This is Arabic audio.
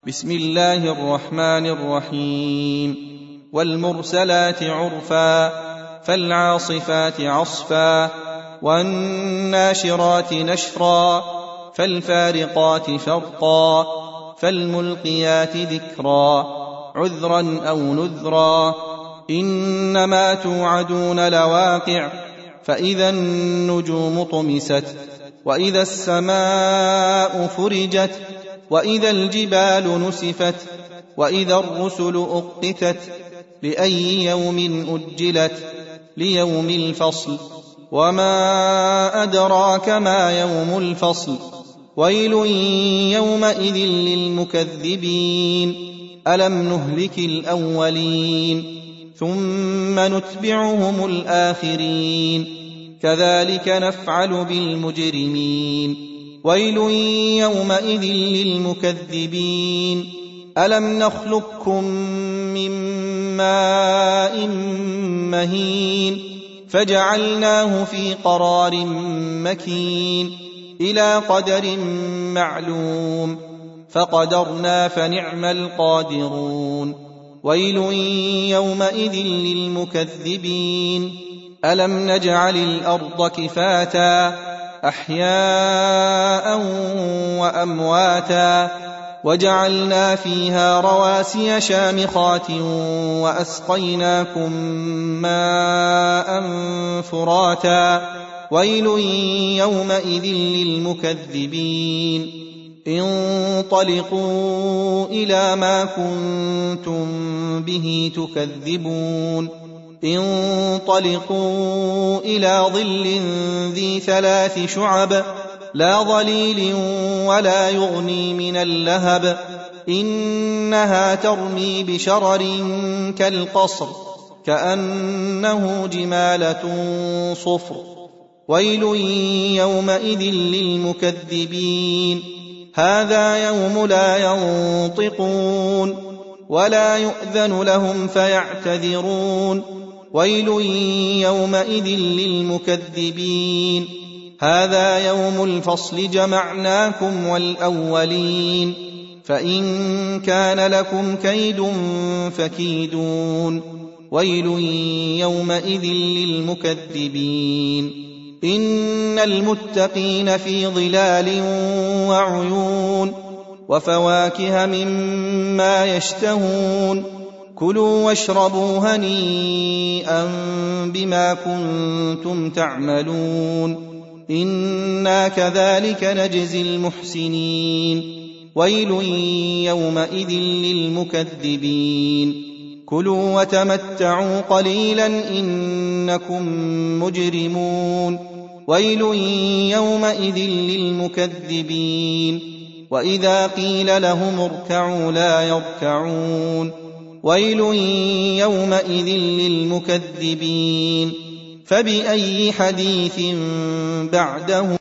بسم الله الرحمن الرحيم. والمرسلات عرفا فالعاصفات عصفا والناشرات نشرا فالفارقات فرقا فالملقيات ذكرا عذرا أو نذرا إنما توعدون لواقع فإذا النجوم طمست وإذا السماء فرجت وإذا الجبال نسفت وإذا الرسل أقتت لأي يوم أجلت ليوم الفصل وما أدراك ما يوم الفصل ويل يومئذ للمكذبين ألم نهلك الأولين ثم نتبعهم الآخرين كذلك نفعل بالمجرمين ويل يومئذ للمكذبين ألم نخلقكم من ماء مهين فجعلناه في قرار مكين إلى قدر معلوم فقدرنا فنعم القادرون ويل يومئذ للمكذبين ألم نجعل الأرض كفاتا أحياء وأمواتا وجعلنا فيها رواسي شامخات وأسقيناكم ماء فراتا ويل يومئذ للمكذبين انطلقوا إلى ما كنتم به تكذبون انطلقوا إلى ظل ذي 3 شعب لا ظليل ولا يغني من اللهب إنها ترمي بشرر كالقصر كأنه جمالة صفر ويل يومئذ للمكذبين هذا يوم لا ينطقون ولا يؤذن لهم فيعتذرون ويل يومئذ للمكذبين هذا يوم الفصل جمعناكم والأولين فإن كان لكم كيد فكيدون ويل يومئذ للمكذبين إن المتقين في ظلال وعيون وفواكه مما يشتهون كلوا واشربوا هنيئا بما كنتم تعملون إنا كذلك نجزي المحسنين ويل يومئذ للمكذبين كلوا وتمتعوا قليلا إنكم مجرمون ويل يومئذ للمكذبين وإذا قيل لهم اركعوا لا يركعون ويل يومئذ للمكذبين فبأي حديث بعده